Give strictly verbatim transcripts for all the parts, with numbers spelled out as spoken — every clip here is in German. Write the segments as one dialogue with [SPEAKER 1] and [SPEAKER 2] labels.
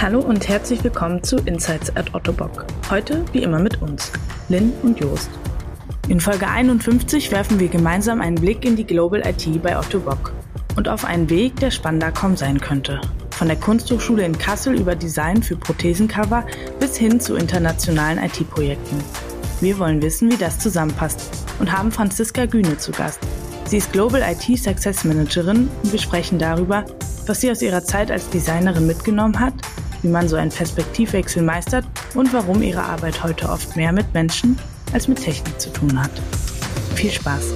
[SPEAKER 1] Hallo und herzlich willkommen zu Insights at Ottobock. Heute wie immer mit uns, Lynn und Jost. In Folge einundfünfzig werfen wir gemeinsam einen Blick in die Global I T bei Ottobock und auf einen Weg, der spannender kaum sein könnte. Von der Kunsthochschule in Kassel über Design für Prothesencover bis hin zu internationalen I T-Projekten. Wir wollen wissen, wie das zusammenpasst und haben Franziska Güne zu Gast. Sie ist Global I T Success Managerin und wir sprechen darüber, was sie aus ihrer Zeit als Designerin mitgenommen hat, wie man so einen Perspektivwechsel meistert und warum ihre Arbeit heute oft mehr mit Menschen als mit Technik zu tun hat. Viel Spaß!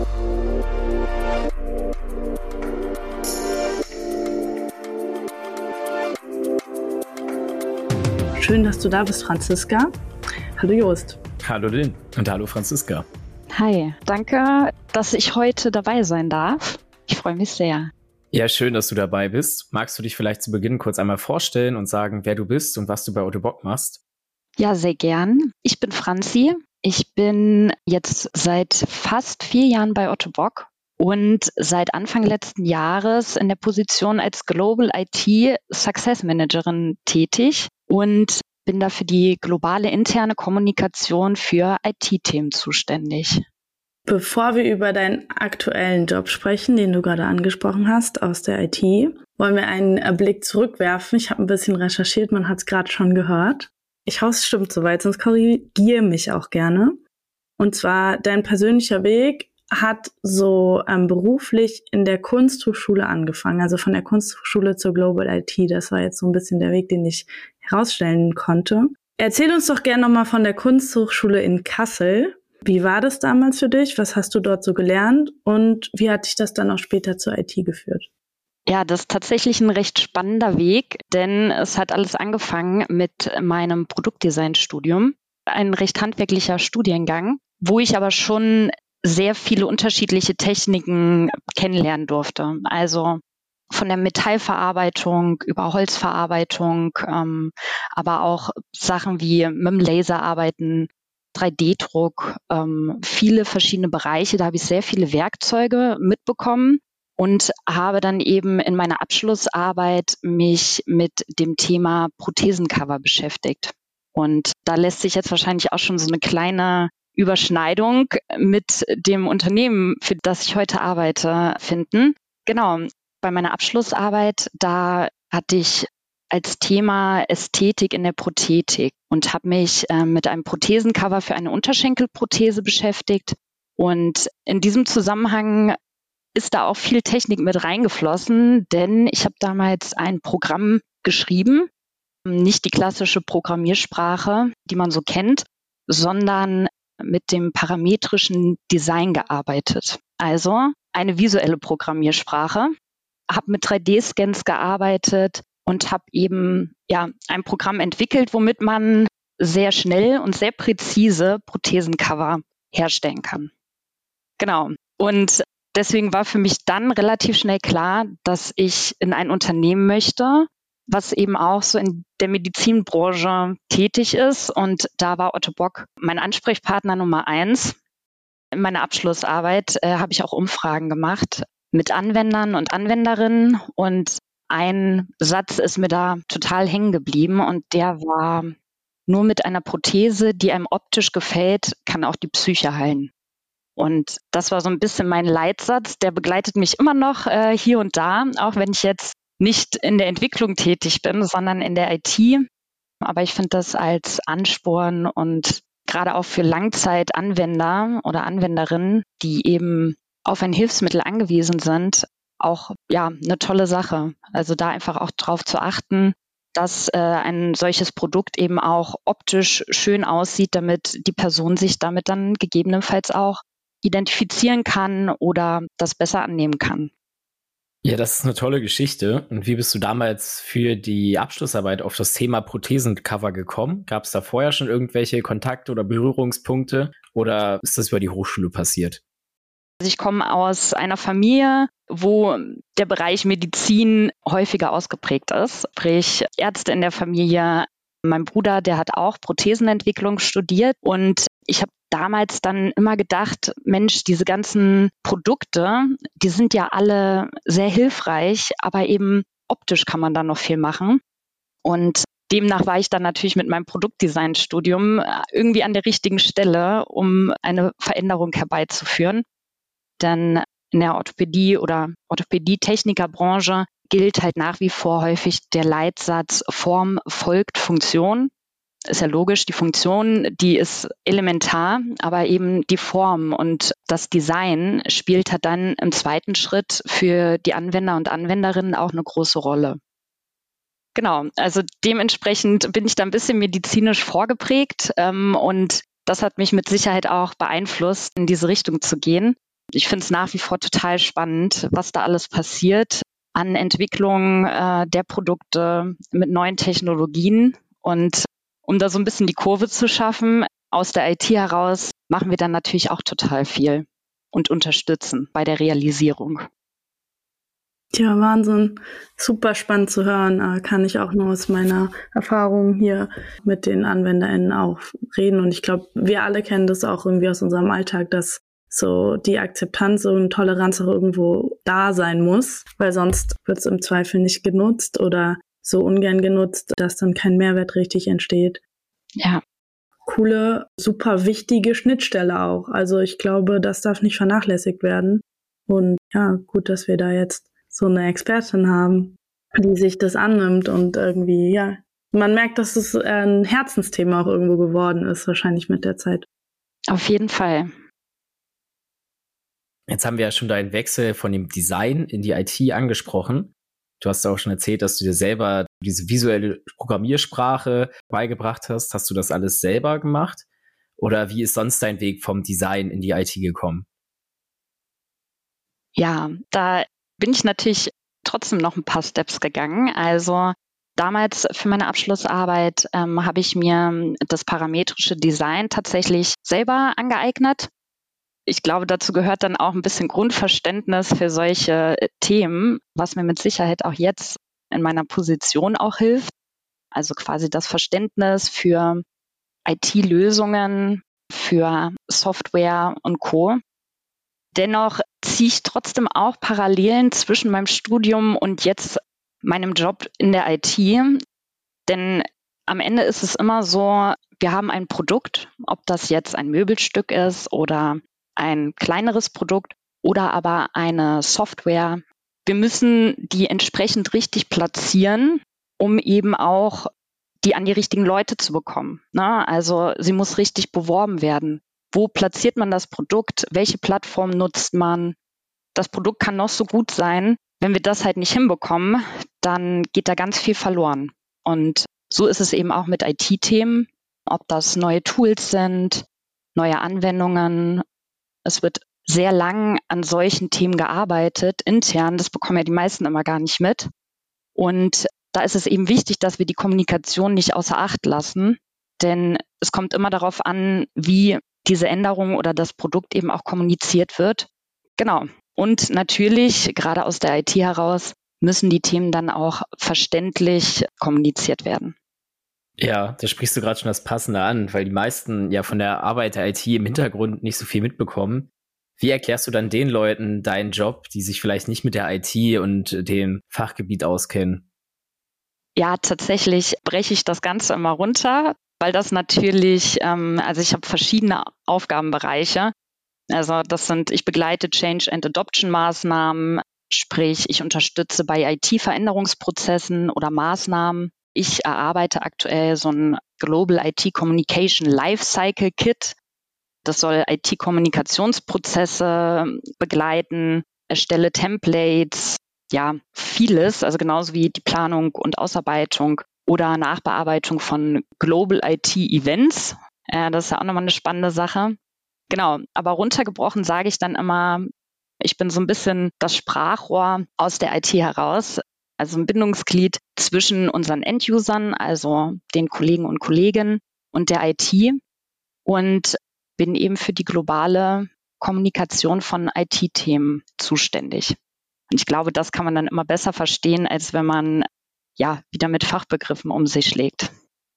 [SPEAKER 1] Schön, dass du da bist, Franziska. Hallo Jost.
[SPEAKER 2] Hallo Lynn und hallo Franziska.
[SPEAKER 3] Hi, danke, dass ich heute dabei sein darf. Ich freue mich sehr.
[SPEAKER 2] Ja, schön, dass du dabei bist. Magst du dich vielleicht zu Beginn kurz einmal vorstellen und sagen, wer du bist und was du bei Ottobock machst?
[SPEAKER 3] Ja, sehr gern. Ich bin Franzi. Ich bin jetzt seit fast vier Jahren bei Ottobock und seit Anfang letzten Jahres in der Position als Global I T Success Managerin tätig und bin da für die globale interne Kommunikation für I T-Themen zuständig.
[SPEAKER 1] Bevor wir über deinen aktuellen Job sprechen, den du gerade angesprochen hast, aus der I T, wollen wir einen Blick zurückwerfen. Ich habe ein bisschen recherchiert, man hat es gerade schon gehört. Ich hoffe, es stimmt soweit, sonst korrigiere mich auch gerne. Und zwar, dein persönlicher Weg hat so ähm, beruflich in der Kunsthochschule angefangen, also von der Kunsthochschule zur Global I T. Das war jetzt so ein bisschen der Weg, den ich herausstellen konnte. Erzähl uns doch gerne nochmal von der Kunsthochschule in Kassel. Wie war das damals für dich? Was hast du dort so gelernt? Und wie hat dich das dann auch später zur I T geführt?
[SPEAKER 3] Ja, das ist tatsächlich ein recht spannender Weg, denn es hat alles angefangen mit meinem Produktdesign-Studium. Ein recht handwerklicher Studiengang, wo ich aber schon sehr viele unterschiedliche Techniken kennenlernen durfte. Also von der Metallverarbeitung über Holzverarbeitung, ähm, aber auch Sachen wie mit dem Laser arbeiten, drei D Druck, ähm, viele verschiedene Bereiche. Da habe ich sehr viele Werkzeuge mitbekommen und habe dann eben in meiner Abschlussarbeit mich mit dem Thema Prothesencover beschäftigt. Und da lässt sich jetzt wahrscheinlich auch schon so eine kleine Überschneidung mit dem Unternehmen, für das ich heute arbeite, finden. Genau, bei meiner Abschlussarbeit, da hatte ich als Thema Ästhetik in der Prothetik und habe mich äh, mit einem Prothesencover für eine Unterschenkelprothese beschäftigt. Und in diesem Zusammenhang ist da auch viel Technik mit reingeflossen, denn ich habe damals ein Programm geschrieben, nicht die klassische Programmiersprache, die man so kennt, sondern mit dem parametrischen Design gearbeitet. Also eine visuelle Programmiersprache, habe mit drei D Scans gearbeitet und habe eben ja ein Programm entwickelt, womit man sehr schnell und sehr präzise Prothesencover herstellen kann. Genau. Und deswegen war für mich dann relativ schnell klar, dass ich in ein Unternehmen möchte, was eben auch so in der Medizinbranche tätig ist. Und da war Ottobock mein Ansprechpartner Nummer eins. In meiner Abschlussarbeit äh, habe ich auch Umfragen gemacht mit Anwendern und Anwenderinnen. Und ein Satz ist mir da total hängen geblieben und der war: Nur mit einer Prothese, die einem optisch gefällt, kann auch die Psyche heilen. Und das war so ein bisschen mein Leitsatz, der begleitet mich immer noch äh, hier und da, auch wenn ich jetzt nicht in der Entwicklung tätig bin, sondern in der I T. Aber ich finde das als Ansporn und gerade auch für Langzeitanwender oder Anwenderinnen, die eben auf ein Hilfsmittel angewiesen sind, auch ja eine tolle Sache. Also da einfach auch drauf zu achten, dass äh, ein solches Produkt eben auch optisch schön aussieht, damit die Person sich damit dann gegebenenfalls auch identifizieren kann oder das besser annehmen kann.
[SPEAKER 2] Ja, das ist eine tolle Geschichte. Und wie bist du damals für die Abschlussarbeit auf das Thema Prothesencover gekommen? Gab es da vorher schon irgendwelche Kontakte oder Berührungspunkte oder ist das über die Hochschule passiert?
[SPEAKER 3] Also ich komme aus einer Familie, wo der Bereich Medizin häufiger ausgeprägt ist. Sprich, Ärzte in der Familie. Mein Bruder, der hat auch Prothesenentwicklung studiert und ich habe damals dann immer gedacht, Mensch, diese ganzen Produkte, die sind ja alle sehr hilfreich, aber eben optisch kann man da noch viel machen. Und demnach war ich dann natürlich mit meinem Produktdesign-Studium irgendwie an der richtigen Stelle, um eine Veränderung herbeizuführen. Denn in der Orthopädie- oder Orthopädie-Technikerbranche gilt halt nach wie vor häufig der Leitsatz Form folgt Funktion. Ist ja logisch, die Funktion, die ist elementar, aber eben die Form und das Design spielt halt dann im zweiten Schritt für die Anwender und Anwenderinnen auch eine große Rolle. Genau, also dementsprechend bin ich da ein bisschen medizinisch vorgeprägt ähm, und das hat mich mit Sicherheit auch beeinflusst, in diese Richtung zu gehen. Ich finde es nach wie vor total spannend, was da alles passiert an Entwicklung äh, der Produkte mit neuen Technologien. Und um da so ein bisschen die Kurve zu schaffen, aus der I T heraus machen wir dann natürlich auch total viel und unterstützen bei der Realisierung.
[SPEAKER 1] Ja, Wahnsinn. Super spannend zu hören. Kann ich auch nur aus meiner Erfahrung hier mit den AnwenderInnen auch reden. Und ich glaube, wir alle kennen das auch irgendwie aus unserem Alltag, dass so die Akzeptanz und Toleranz auch irgendwo da sein muss, weil sonst wird es im Zweifel nicht genutzt oder so ungern genutzt, dass dann kein Mehrwert richtig entsteht.
[SPEAKER 3] Ja.
[SPEAKER 1] Coole, super wichtige Schnittstelle auch. Also ich glaube, das darf nicht vernachlässigt werden. Und ja, gut, dass wir da jetzt so eine Expertin haben, die sich das annimmt und irgendwie, ja, man merkt, dass es ein Herzensthema auch irgendwo geworden ist, wahrscheinlich mit der Zeit.
[SPEAKER 3] Auf jeden Fall.
[SPEAKER 2] Jetzt haben wir ja schon deinen Wechsel von dem Design in die I T angesprochen. Du hast auch schon erzählt, dass du dir selber diese visuelle Programmiersprache beigebracht hast. Hast du das alles selber gemacht? Oder wie ist sonst dein Weg vom Design in die I T gekommen?
[SPEAKER 3] Ja, da bin ich natürlich trotzdem noch ein paar Steps gegangen. Also damals für meine Abschlussarbeit ähm, habe ich mir das parametrische Design tatsächlich selber angeeignet. Ich glaube, dazu gehört dann auch ein bisschen Grundverständnis für solche Themen, was mir mit Sicherheit auch jetzt in meiner Position auch hilft. Also quasi das Verständnis für I T-Lösungen, für Software und Co. Dennoch ziehe ich trotzdem auch Parallelen zwischen meinem Studium und jetzt meinem Job in der I T. Denn am Ende ist es immer so, wir haben ein Produkt, ob das jetzt ein Möbelstück ist oder ein kleineres Produkt oder aber eine Software. Wir müssen die entsprechend richtig platzieren, um eben auch die an die richtigen Leute zu bekommen. Ne? Also sie muss richtig beworben werden. Wo platziert man das Produkt? Welche Plattform nutzt man? Das Produkt kann noch so gut sein. Wenn wir das halt nicht hinbekommen, dann geht da ganz viel verloren. Und so ist es eben auch mit I T-Themen, ob das neue Tools sind, neue Anwendungen. Es wird sehr lang an solchen Themen gearbeitet, intern. Das bekommen ja die meisten immer gar nicht mit. Und da ist es eben wichtig, dass wir die Kommunikation nicht außer Acht lassen. Denn es kommt immer darauf an, wie diese Änderung oder das Produkt eben auch kommuniziert wird. Genau. Und natürlich, gerade aus der I T heraus, müssen die Themen dann auch verständlich kommuniziert werden.
[SPEAKER 2] Ja, da sprichst du gerade schon das Passende an, weil die meisten ja von der Arbeit der I T im Hintergrund nicht so viel mitbekommen. Wie erklärst du dann den Leuten deinen Job, die sich vielleicht nicht mit der I T und dem Fachgebiet auskennen?
[SPEAKER 3] Ja, tatsächlich breche ich das Ganze immer runter, weil das natürlich, ähm, also ich habe verschiedene Aufgabenbereiche. Also das sind, ich begleite Change and Adoption Maßnahmen, sprich ich unterstütze bei I T-Veränderungsprozessen oder Maßnahmen. Ich erarbeite aktuell so ein Global I T Communication Lifecycle Kit. Das soll I T-Kommunikationsprozesse begleiten, erstelle Templates, ja, vieles, also genauso wie die Planung und Ausarbeitung oder Nachbearbeitung von Global I T-Events. Äh, das ist ja auch nochmal eine spannende Sache. Genau, aber runtergebrochen sage ich dann immer, ich bin so ein bisschen das Sprachrohr aus der I T heraus, also ein Bindungsglied zwischen unseren Endusern, also den Kollegen und Kolleginnen und der I T und bin eben für die globale Kommunikation von I T-Themen zuständig. Und ich glaube, das kann man dann immer besser verstehen, als wenn man ja wieder mit Fachbegriffen um sich schlägt.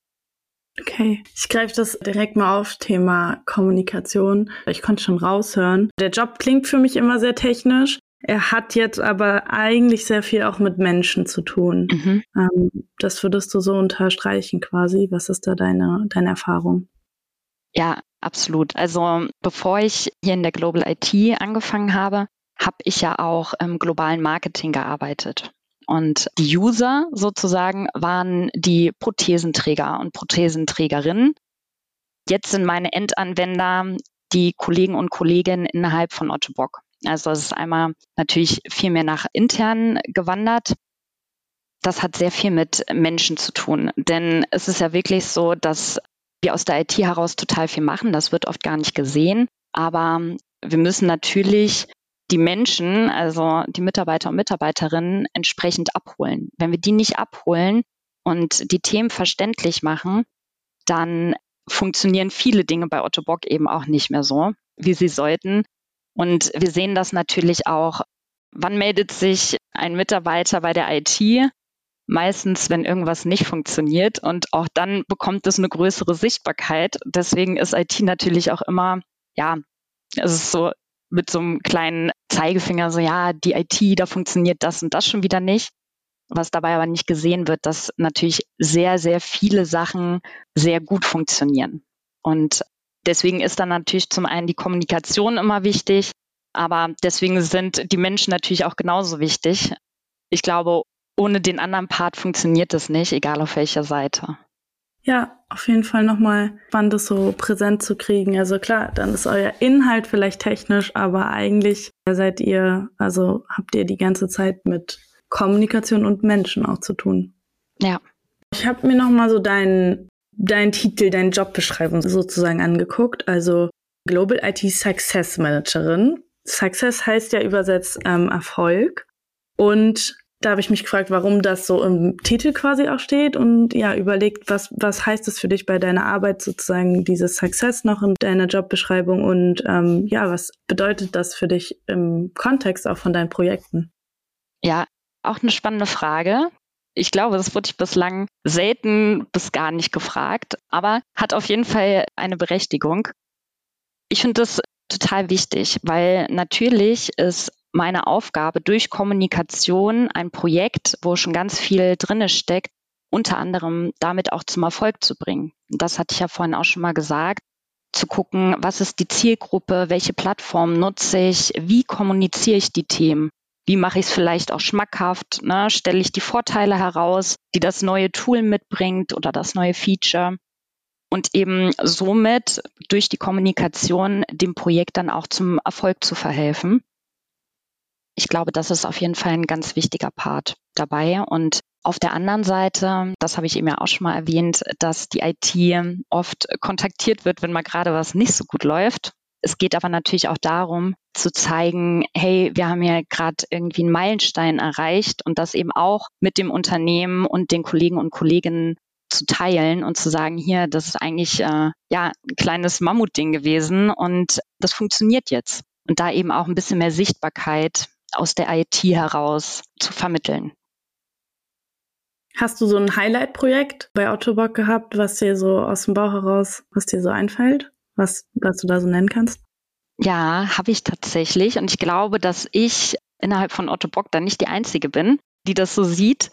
[SPEAKER 1] Okay, ich greife das direkt mal auf, Thema Kommunikation. Ich konnte schon raushören. Der Job klingt für mich immer sehr technisch. er hat jetzt aber eigentlich sehr viel auch mit Menschen zu tun. Mhm. Ähm, das würdest du so unterstreichen quasi. Was ist da deine, deine Erfahrung?
[SPEAKER 3] Ja, absolut. Also bevor ich hier in der Global I T angefangen habe, habe ich ja auch im globalen Marketing gearbeitet. Und die User sozusagen waren die Prothesenträger und Prothesenträgerinnen. Jetzt sind meine Endanwender die Kollegen und Kolleginnen innerhalb von Otto Bock. Also es ist einmal natürlich viel mehr nach intern gewandert. Das hat sehr viel mit Menschen zu tun. Denn es ist ja wirklich so, dass wir aus der I T heraus total viel machen. Das wird oft gar nicht gesehen. Aber wir müssen natürlich die Menschen, also die Mitarbeiter und Mitarbeiterinnen, entsprechend abholen. Wenn wir die nicht abholen und die Themen verständlich machen, dann funktionieren viele Dinge bei Otto Bock eben auch nicht mehr so, wie sie sollten. Und wir sehen das natürlich auch, wann meldet sich ein Mitarbeiter bei der I T? Meistens, wenn irgendwas nicht funktioniert. Und auch dann bekommt es eine größere Sichtbarkeit. Deswegen ist I T natürlich auch immer, ja, es ist so mit so einem kleinen Zeigefinger, so ja, die I T, da funktioniert das und das schon wieder nicht. Was dabei aber nicht gesehen wird, dass natürlich sehr, sehr viele Sachen sehr gut funktionieren. Und deswegen ist dann natürlich zum einen die Kommunikation immer wichtig, aber deswegen sind die Menschen natürlich auch genauso wichtig. Ich glaube, ohne den anderen Part funktioniert das nicht, egal auf welcher Seite.
[SPEAKER 1] Ja, auf jeden Fall nochmal spannend, das so präsent zu kriegen. Also klar, dann ist euer Inhalt vielleicht technisch, aber eigentlich seid ihr, also habt ihr die ganze Zeit mit Kommunikation und Menschen auch zu tun.
[SPEAKER 3] Ja.
[SPEAKER 1] Ich habe mir nochmal so deinen deinen Titel, deine Jobbeschreibung sozusagen angeguckt. Also Global I T Success Managerin. Success heißt ja übersetzt ähm, Erfolg. Und da habe ich mich gefragt, warum das so im Titel quasi auch steht und ja, überlegt, was, was heißt es für dich bei deiner Arbeit sozusagen, dieses Success noch in deiner Jobbeschreibung und ähm, ja, was bedeutet das für dich im Kontext auch von deinen Projekten?
[SPEAKER 3] Ja, auch eine spannende Frage. Ich glaube, das wurde ich bislang selten bis gar nicht gefragt, aber hat auf jeden Fall eine Berechtigung. Ich finde das total wichtig, weil natürlich ist meine Aufgabe durch Kommunikation ein Projekt, wo schon ganz viel drinne steckt, unter anderem damit auch zum Erfolg zu bringen. Das hatte ich ja vorhin auch schon mal gesagt, zu gucken, was ist die Zielgruppe, welche Plattform nutze ich, wie kommuniziere ich die Themen, wie mache ich es vielleicht auch schmackhaft, ne? Stelle ich die Vorteile heraus, die das neue Tool mitbringt oder das neue Feature und eben somit durch die Kommunikation dem Projekt dann auch zum Erfolg zu verhelfen. Ich glaube, das ist auf jeden Fall ein ganz wichtiger Part dabei. Und auf der anderen Seite, das habe ich eben ja auch schon mal erwähnt, dass die I T oft kontaktiert wird, wenn mal gerade was nicht so gut läuft. Es geht aber natürlich auch darum, zu zeigen, hey, wir haben ja gerade irgendwie einen Meilenstein erreicht und das eben auch mit dem Unternehmen und den Kollegen und Kolleginnen zu teilen und zu sagen, hier, das ist eigentlich äh, ja ein kleines Mammutding gewesen und das funktioniert jetzt. Und da eben auch ein bisschen mehr Sichtbarkeit aus der I T heraus zu vermitteln.
[SPEAKER 1] Hast du so ein Highlight-Projekt bei Otto Bock gehabt, was dir so aus dem Bauch heraus, was dir so einfällt, was, was du da so nennen kannst?
[SPEAKER 3] Ja, habe ich tatsächlich. Und ich glaube, dass ich innerhalb von Otto Bock da nicht die Einzige bin, die das so sieht.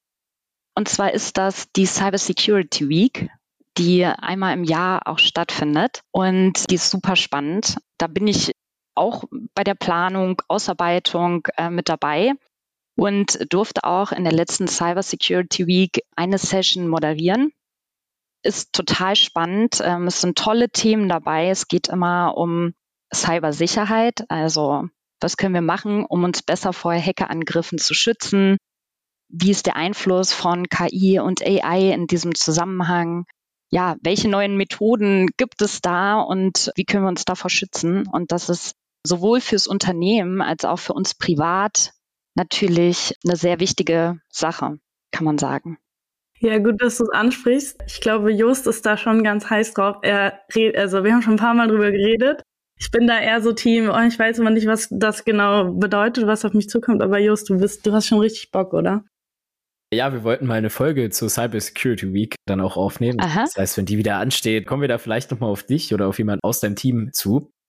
[SPEAKER 3] Und zwar ist das die Cyber Security Week, die einmal im Jahr auch stattfindet. Und die ist super spannend. Da bin ich auch bei der Planung, Ausarbeitung äh, mit dabei und durfte auch in der letzten Cyber Security Week eine Session moderieren. Ist total spannend. Ähm, es sind tolle Themen dabei. Es geht immer um Cybersicherheit. Also was können wir machen, um uns besser vor Hackerangriffen zu schützen? Wie ist der Einfluss von K I und A I in diesem Zusammenhang? Ja, welche neuen Methoden gibt es da und wie können wir uns davor schützen? Und das ist sowohl fürs Unternehmen als auch für uns privat natürlich eine sehr wichtige Sache, kann man sagen.
[SPEAKER 1] Ja, gut, dass du es ansprichst. Ich glaube, Jost ist da schon ganz heiß drauf. Er redet, also wir haben schon ein paar Mal drüber geredet. Ich bin da eher so Team, oh, ich weiß immer nicht, was das genau bedeutet, was auf mich zukommt, aber Jost, du bist, du hast schon richtig Bock, oder?
[SPEAKER 2] Ja, wir wollten mal eine Folge zur Cyber Security Week dann auch aufnehmen. Aha. Das heißt, wenn die wieder ansteht, kommen wir da vielleicht nochmal auf dich oder auf jemanden aus deinem Team zu.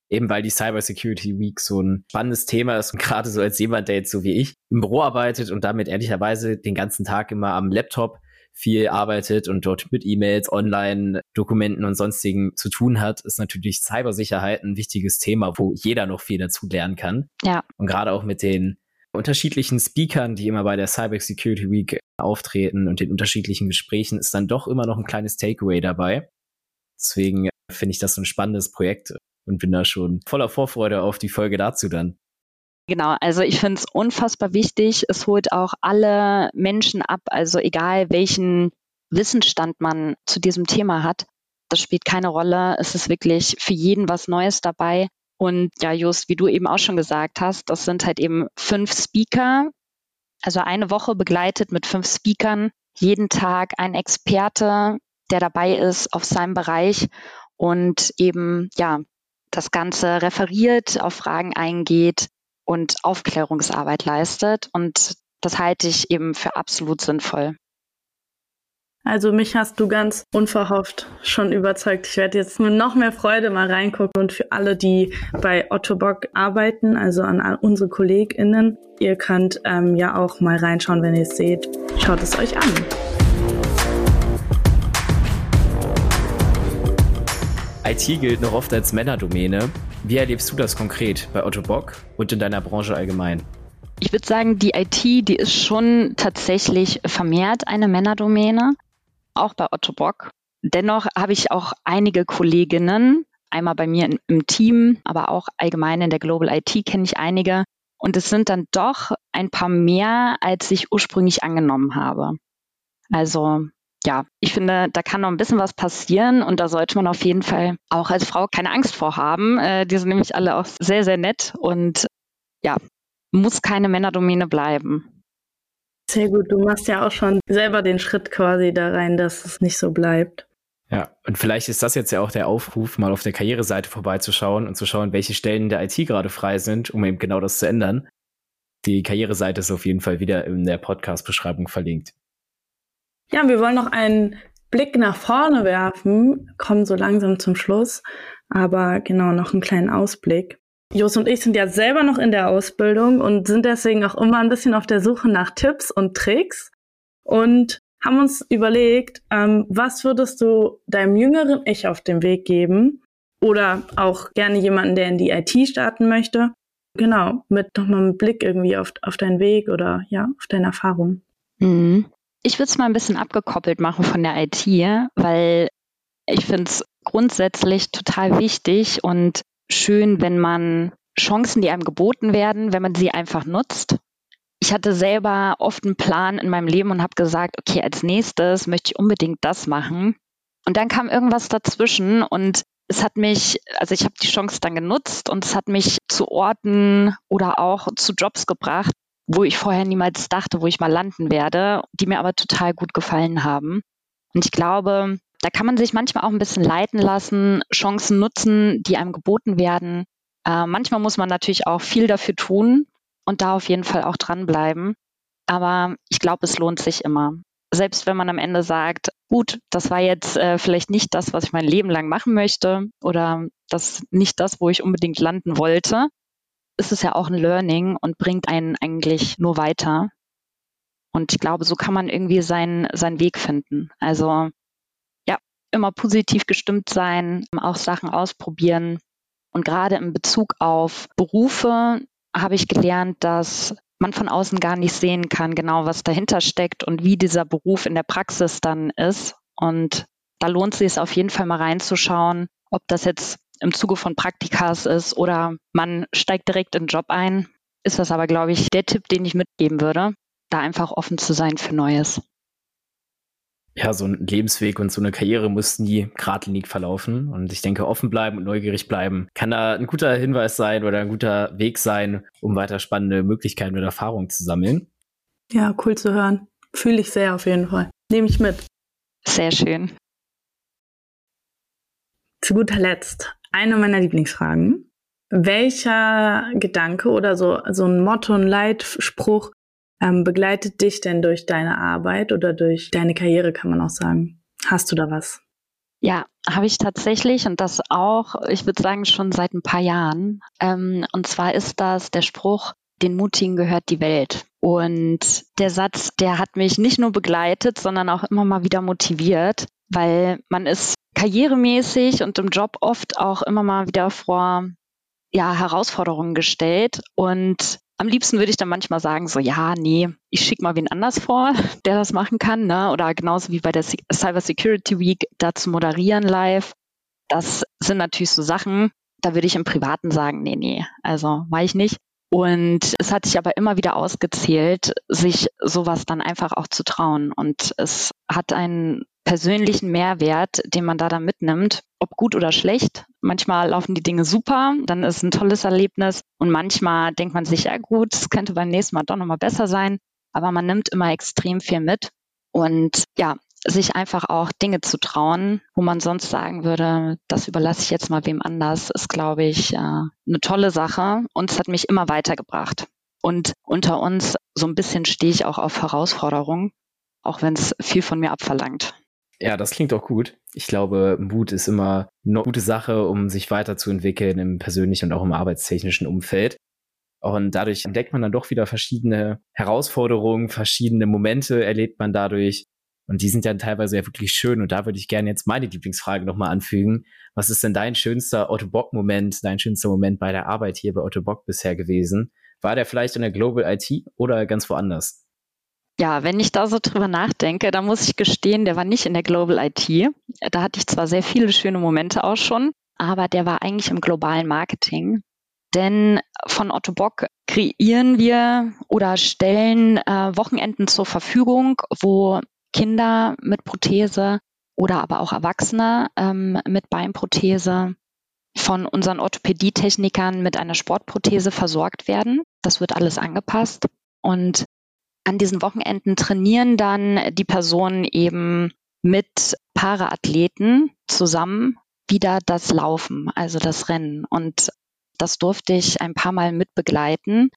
[SPEAKER 2] eben weil die Cybersecurity Week so ein spannendes Thema ist und gerade so als jemand, der jetzt so wie ich im Büro arbeitet und damit ehrlicherweise den ganzen Tag immer am Laptop viel arbeitet und dort mit E-Mails, Online-Dokumenten und sonstigen zu tun hat, ist natürlich Cybersicherheit ein wichtiges Thema, wo jeder noch viel dazu lernen kann.
[SPEAKER 3] Ja.
[SPEAKER 2] Und gerade auch mit den unterschiedlichen Speakern, die immer bei der Cybersecurity Week auftreten und den unterschiedlichen Gesprächen, ist dann doch immer noch ein kleines Takeaway dabei. Deswegen finde ich das so ein spannendes Projekt und bin da schon voller Vorfreude auf die Folge dazu dann.
[SPEAKER 3] Genau, also ich finde es unfassbar wichtig. Es holt auch alle Menschen ab, also egal welchen Wissensstand man zu diesem Thema hat. Das spielt keine Rolle. Es ist wirklich für jeden was Neues dabei. Und ja, Just, wie du eben auch schon gesagt hast, das sind halt eben fünf Speaker, also eine Woche begleitet mit fünf Speakern, jeden Tag ein Experte, der dabei ist auf seinem Bereich und eben ja das Ganze referiert, auf Fragen eingeht und Aufklärungsarbeit leistet. Und das halte ich eben für absolut sinnvoll.
[SPEAKER 1] Also mich hast du ganz unverhofft schon überzeugt. Ich werde jetzt mit noch mehr Freude mal reingucken. Und für alle, die bei Otto Bock arbeiten, also an unsere KollegInnen, ihr könnt ähm, ja auch mal reinschauen, wenn ihr es seht. Schaut es euch an.
[SPEAKER 2] I T gilt noch oft als Männerdomäne. Wie erlebst du das konkret bei Otto Bock und in deiner Branche allgemein?
[SPEAKER 3] Ich würde sagen, die I T, die ist schon tatsächlich vermehrt eine Männerdomäne, auch bei Otto Bock. Dennoch habe ich auch einige Kolleginnen, einmal bei mir im Team, aber auch allgemein in der Global I T kenne ich einige. Und es sind dann doch ein paar mehr, als ich ursprünglich angenommen habe. Also ja, ich finde, da kann noch ein bisschen was passieren und da sollte man auf jeden Fall auch als Frau keine Angst vor haben. Äh, die sind nämlich alle auch sehr, sehr nett und ja, muss keine Männerdomäne bleiben.
[SPEAKER 1] Sehr gut, du machst ja auch schon selber den Schritt quasi da rein, dass es nicht so bleibt.
[SPEAKER 2] Ja, und vielleicht ist das jetzt ja auch der Aufruf, mal auf der Karriereseite vorbeizuschauen und zu schauen, welche Stellen der I T gerade frei sind, um eben genau das zu ändern. Die Karriereseite ist auf jeden Fall wieder in der Podcast-Beschreibung verlinkt.
[SPEAKER 1] Ja, wir wollen noch einen Blick nach vorne werfen, kommen so langsam zum Schluss, aber genau, noch einen kleinen Ausblick. Jos und ich sind ja selber noch in der Ausbildung und sind deswegen auch immer ein bisschen auf der Suche nach Tipps und Tricks und haben uns überlegt, ähm, was würdest du deinem jüngeren Ich auf den Weg geben oder auch gerne jemanden, der in die I T starten möchte. Genau, mit nochmal einem Blick irgendwie auf, auf deinen Weg oder ja, auf deine Erfahrung.
[SPEAKER 3] Mhm. Ich würde es mal ein bisschen abgekoppelt machen von der I T, weil ich finde es grundsätzlich total wichtig und schön, wenn man Chancen, die einem geboten werden, wenn man sie einfach nutzt. Ich hatte selber oft einen Plan in meinem Leben und habe gesagt, okay, als nächstes möchte ich unbedingt das machen. Und dann kam irgendwas dazwischen und es hat mich, also ich habe die Chance dann genutzt und es hat mich zu Orten oder auch zu Jobs gebracht, wo ich vorher niemals dachte, wo ich mal landen werde, die mir aber total gut gefallen haben. Und ich glaube, da kann man sich manchmal auch ein bisschen leiten lassen, Chancen nutzen, die einem geboten werden. Äh, manchmal muss man natürlich auch viel dafür tun und da auf jeden Fall auch dranbleiben. Aber ich glaube, es lohnt sich immer. Selbst wenn man am Ende sagt, gut, das war jetzt äh, vielleicht nicht das, was ich mein Leben lang machen möchte oder das nicht das, wo ich unbedingt landen wollte, ist es ja auch ein Learning und bringt einen eigentlich nur weiter. Und ich glaube, so kann man irgendwie seinen, seinen Weg finden. Also ja, immer positiv gestimmt sein, auch Sachen ausprobieren. Und gerade in Bezug auf Berufe habe ich gelernt, dass man von außen gar nicht sehen kann, genau was dahinter steckt und wie dieser Beruf in der Praxis dann ist. Und da lohnt es sich auf jeden Fall mal reinzuschauen, ob das jetzt im Zuge von Praktikas ist oder man steigt direkt in den Job ein. Ist das aber, glaube ich, der Tipp, den ich mitgeben würde, da einfach offen zu sein für Neues.
[SPEAKER 2] Ja, so ein Lebensweg und so eine Karriere muss nie geradlinig verlaufen. Und ich denke, offen bleiben und neugierig bleiben kann da ein guter Hinweis sein oder ein guter Weg sein, um weiter spannende Möglichkeiten und Erfahrungen zu sammeln.
[SPEAKER 1] Ja, cool zu hören. Fühle ich sehr auf jeden Fall. Nehme ich mit.
[SPEAKER 3] Sehr schön.
[SPEAKER 1] Zu guter Letzt eine meiner Lieblingsfragen. Welcher Gedanke oder so, so ein Motto, ein Leitspruch ähm, begleitet dich denn durch deine Arbeit oder durch deine Karriere, kann man auch sagen? Hast du da was?
[SPEAKER 3] Ja, habe ich tatsächlich und das auch, ich würde sagen, schon seit ein paar Jahren. Ähm, und zwar ist das der Spruch, den Mutigen gehört die Welt. Und der Satz, der hat mich nicht nur begleitet, sondern auch immer mal wieder motiviert, weil man ist karrieremäßig und im Job oft auch immer mal wieder vor ja, Herausforderungen gestellt. Und am liebsten würde ich dann manchmal sagen, so ja, nee, ich schicke mal wen anders vor, der das machen kann. Ne? Oder genauso wie bei der Cyber Security Week, da zu moderieren live. Das sind natürlich so Sachen, da würde ich im Privaten sagen, nee, nee, also mache ich nicht. Und es hat sich aber immer wieder ausgezählt, sich sowas dann einfach auch zu trauen. Und es hat einen persönlichen Mehrwert, den man da dann mitnimmt, ob gut oder schlecht. Manchmal laufen die Dinge super, dann ist es ein tolles Erlebnis. Und manchmal denkt man sich, ja gut, es könnte beim nächsten Mal doch nochmal besser sein. Aber man nimmt immer extrem viel mit. Und ja, sich einfach auch Dinge zu trauen, wo man sonst sagen würde, das überlasse ich jetzt mal wem anders, ist, glaube ich, eine tolle Sache und es hat mich immer weitergebracht. Und unter uns, so ein bisschen stehe ich auch auf Herausforderungen, auch wenn es viel von mir abverlangt.
[SPEAKER 2] Ja, das klingt auch gut. Ich glaube, Mut ist immer eine gute Sache, um sich weiterzuentwickeln im persönlichen und auch im arbeitstechnischen Umfeld. Und dadurch entdeckt man dann doch wieder verschiedene Herausforderungen, verschiedene Momente erlebt man dadurch. Und die sind dann teilweise ja wirklich schön. Und da würde ich gerne jetzt meine Lieblingsfrage nochmal anfügen. Was ist denn dein schönster Otto Bock-Moment, dein schönster Moment bei der Arbeit hier bei Otto Bock bisher gewesen? War der vielleicht in der Global I T oder ganz woanders?
[SPEAKER 3] Ja, wenn ich da so drüber nachdenke, dann muss ich gestehen, der war nicht in der Global I T. Da hatte ich zwar sehr viele schöne Momente auch schon, aber der war eigentlich im globalen Marketing. Denn von Otto Bock kreieren wir oder stellen äh, Wochenenden zur Verfügung, wo Kinder mit Prothese oder aber auch Erwachsene ähm, mit Beinprothese von unseren Orthopädietechnikern mit einer Sportprothese versorgt werden. Das wird alles angepasst. Und an diesen Wochenenden trainieren dann die Personen eben mit Paraathleten zusammen wieder das Laufen, also das Rennen. Und das durfte ich ein paar Mal mit begleiten.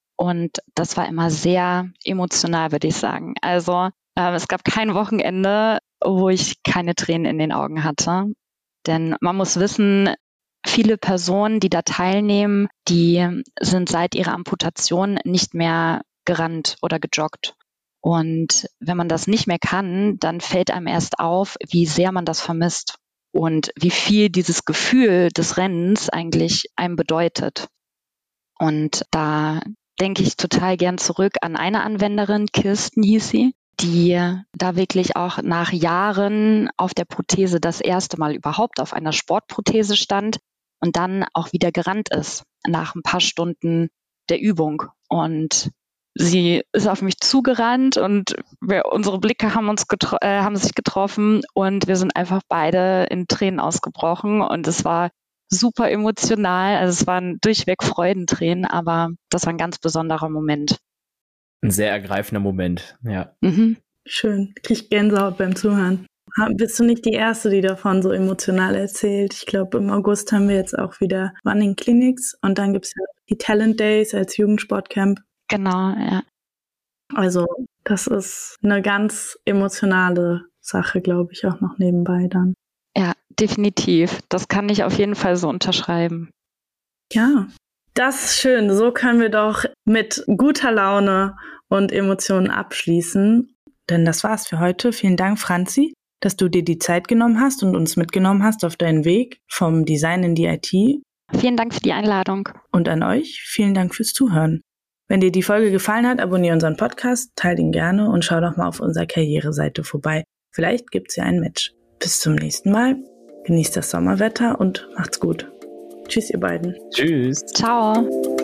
[SPEAKER 3] Und das war immer sehr emotional, würde ich sagen. Also äh, es gab kein Wochenende, wo ich keine Tränen in den Augen hatte. Denn man muss wissen, viele Personen, die da teilnehmen, die sind seit ihrer Amputation nicht mehr gerannt oder gejoggt. Und wenn man das nicht mehr kann, dann fällt einem erst auf, wie sehr man das vermisst und wie viel dieses Gefühl des Rennens eigentlich einem bedeutet. Und da denke ich total gern zurück an eine Anwenderin, Kirsten hieß sie, die da wirklich auch nach Jahren auf der Prothese das erste Mal überhaupt auf einer Sportprothese stand und dann auch wieder gerannt ist nach ein paar Stunden der Übung. Und sie ist auf mich zugerannt und wir, unsere Blicke haben uns getro- äh, haben sich getroffen und wir sind einfach beide in Tränen ausgebrochen und es war super emotional. Also es waren durchweg Freudentränen, aber das war ein ganz besonderer Moment.
[SPEAKER 2] Ein sehr ergreifender Moment, ja.
[SPEAKER 1] Mhm. Schön. Krieg ich Gänsehaut beim Zuhören. Bist du nicht die Erste, die davon so emotional erzählt? Ich glaube, im August haben wir jetzt auch wieder Running Clinics und dann gibt es ja die Talent Days als Jugendsportcamp.
[SPEAKER 3] Genau, ja.
[SPEAKER 1] Also das ist eine ganz emotionale Sache, glaube ich, auch noch nebenbei dann.
[SPEAKER 3] Ja, definitiv. Das kann ich auf jeden Fall so unterschreiben.
[SPEAKER 1] Ja, das ist schön. So können wir doch mit guter Laune und Emotionen abschließen. Denn das war's für heute. Vielen Dank, Franzi, dass du dir die Zeit genommen hast und uns mitgenommen hast auf deinen Weg vom Design in die I T.
[SPEAKER 3] Vielen Dank für die Einladung.
[SPEAKER 1] Und an euch, vielen Dank fürs Zuhören. Wenn dir die Folge gefallen hat, abonniere unseren Podcast, teile ihn gerne und schau doch mal auf unserer Karriereseite vorbei. Vielleicht gibt's ja ein Match. Bis zum nächsten Mal. Genießt das Sommerwetter und macht's gut. Tschüss, ihr beiden.
[SPEAKER 2] Tschüss.
[SPEAKER 3] Ciao.